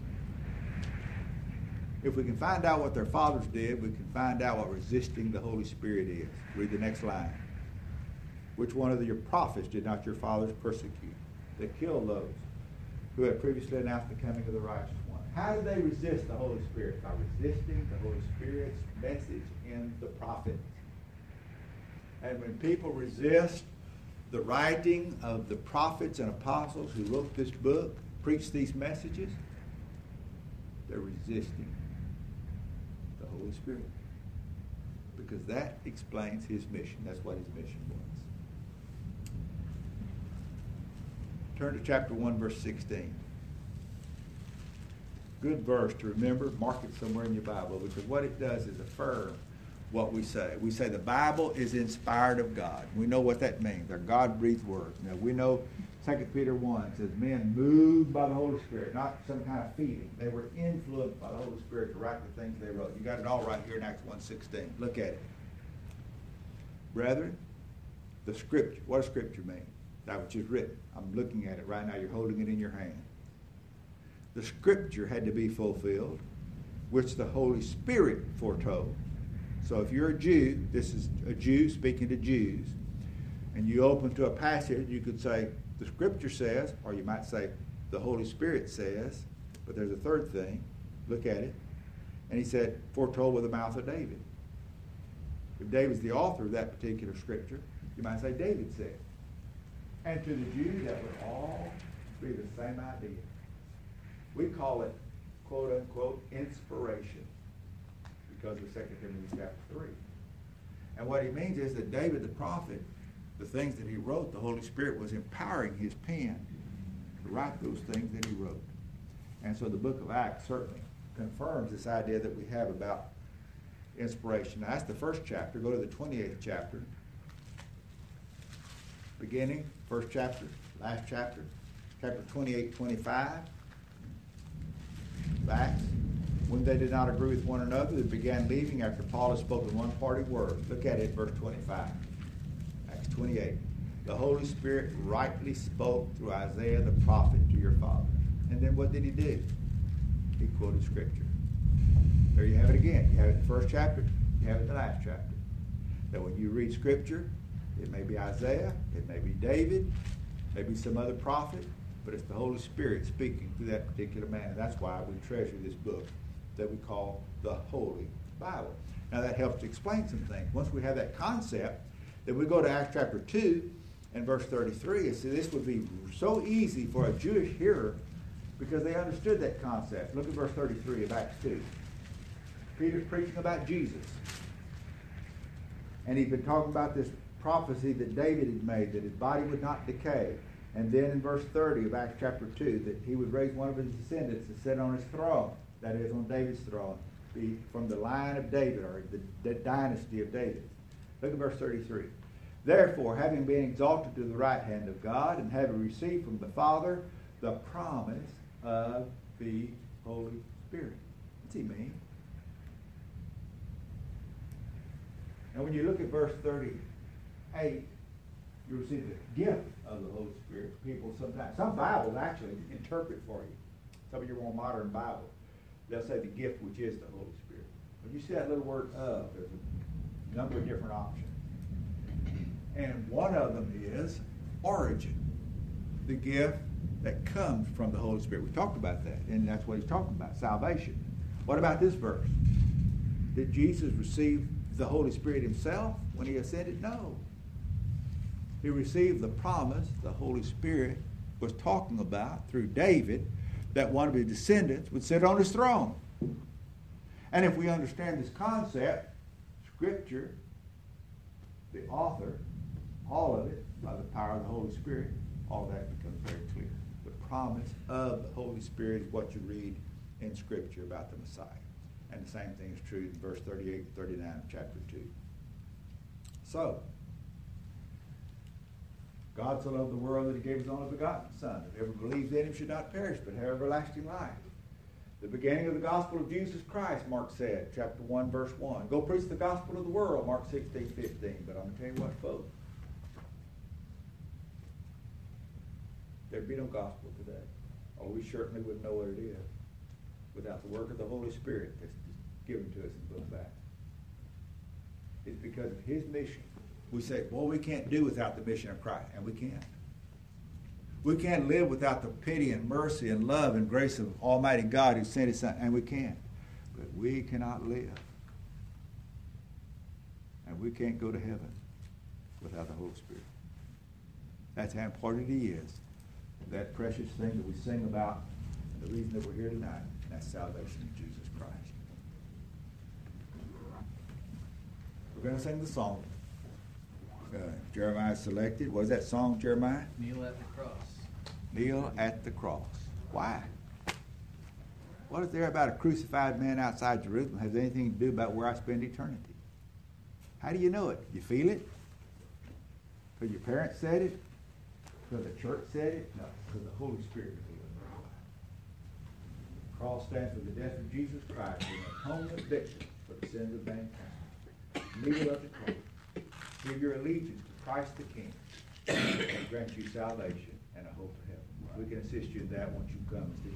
If we can find out what their fathers did, we can find out what resisting the Holy Spirit is. Read the next line. Which one of your prophets did not your fathers persecute? They killed those who had previously announced the coming of the righteous one. How did they resist the Holy Spirit? By resisting the Holy Spirit's message in the prophets. And when people resist the writing of the prophets and apostles who wrote this book, preached these messages, they're resisting the Holy Spirit. Because that explains his mission. That's what his mission was. Turn to chapter 1, verse 16. Good verse to remember. Mark it somewhere in your Bible, because what it does is affirm what we say. We say the Bible is inspired of God. We know what that means. They're God-breathed words. Now, we know 2 Peter 1 says, men moved by the Holy Spirit, not some kind of feeling. They were influenced by the Holy Spirit to write the things they wrote. You got it all right here in Acts 1:16. Look at it. Brethren, the Scripture. What does Scripture mean? That which is written. I'm looking at it right now. You're holding it in your hand. The Scripture had to be fulfilled, which the Holy Spirit foretold. So if you're a Jew, this is a Jew speaking to Jews, and you open to a passage, you could say, the Scripture says, or you might say, the Holy Spirit says, but there's a third thing. Look at it. And he said, foretold with the mouth of David. If David's the author of that particular Scripture, you might say David said. And to the Jew, that would all be the same idea. We call it, quote unquote, inspiration, because of 2 Timothy chapter 3. And what he means is that David the prophet, the things that he wrote, the Holy Spirit was empowering his pen to write those things that he wrote. And so the book of Acts certainly confirms this idea that we have about inspiration. Now that's the first chapter. Go to the 28th chapter. Beginning, first chapter, last chapter, chapter 28, 25. Acts. When they did not agree with one another, they began leaving after Paul had spoken one party word. Look at it, verse 25. Acts 28. The Holy Spirit rightly spoke through Isaiah the prophet to your father. And then what did he do? He quoted Scripture. There you have it again. You have it in the first chapter. You have it in the last chapter. That when you read Scripture, it may be Isaiah, it may be David, maybe some other prophet, but it's the Holy Spirit speaking through that particular man. And that's why we treasure this book that we call the Holy Bible. Now that helps to explain some things. Once we have that concept, then we go to Acts chapter 2 and verse 33 and see this would be so easy for a Jewish hearer because they understood that concept. Look at verse 33 of Acts 2. Peter's preaching about Jesus. And he's been talking about this prophecy that David had made, that his body would not decay. And then in verse 30 of Acts chapter 2, that he would raise one of his descendants to sit on his throne, that is, on David's throne, be from the line of David, or the dynasty of David. Look at verse 33. Therefore, having been exalted to the right hand of God, and having received from the Father the promise of the Holy Spirit. What's he mean? And when you look at verse 38, you receive the gift of the Holy Spirit. People sometimes, some Bibles actually interpret for you. Some of your more modern Bibles, they'll say the gift which is the Holy Spirit. When you see that little word of, there's a number of different options. And one of them is origin, the gift that comes from the Holy Spirit. We talked about that, and that's what he's talking about, salvation. What about this verse? Did Jesus receive the Holy Spirit himself when he ascended? No. He received the promise the Holy Spirit was talking about through David, that one of his descendants would sit on his throne. And if we understand this concept, Scripture, the author, all of it, by the power of the Holy Spirit, all that becomes very clear. The promise of the Holy Spirit is what you read in Scripture about the Messiah. And the same thing is true in verse 38 and 39 of chapter 2. So, God so loved the world that he gave his only begotten Son, that whoever believes in him should not perish, but have everlasting life. The beginning of the gospel of Jesus Christ, Mark said, chapter 1, verse 1. Go preach the gospel of the world, Mark 16:15. But I'm going to tell you what, folks. there'd be no gospel today. Or we certainly wouldn't know what it is without the work of the Holy Spirit that's given to us in Book of Acts. It's because of his mission. We say, well, we can't do without the mission of Christ, and we can't. We can't live without the pity and mercy and love and grace of Almighty God who sent his Son, and we can't. But we cannot live. And we can't go to heaven without the Holy Spirit. That's how important he is. That precious thing that we sing about, and the reason that we're here tonight, and that's salvation in Jesus Christ. We're going to sing the song. Jeremiah selected. What is that song, Jeremiah? Kneel at the cross. Kneel at the cross. Why? What is there about a crucified man outside Jerusalem has anything to do about where I spend eternity? How do you know it? You feel it? Because your parents said it? Because the church said it? No, because the Holy Spirit revealed it. The cross stands for the death of Jesus Christ, an atonement victim for the sins of mankind. Kneel at the cross. Give your allegiance to Christ the King, and grant you salvation and a hope of heaven. We can assist you in that once you come and see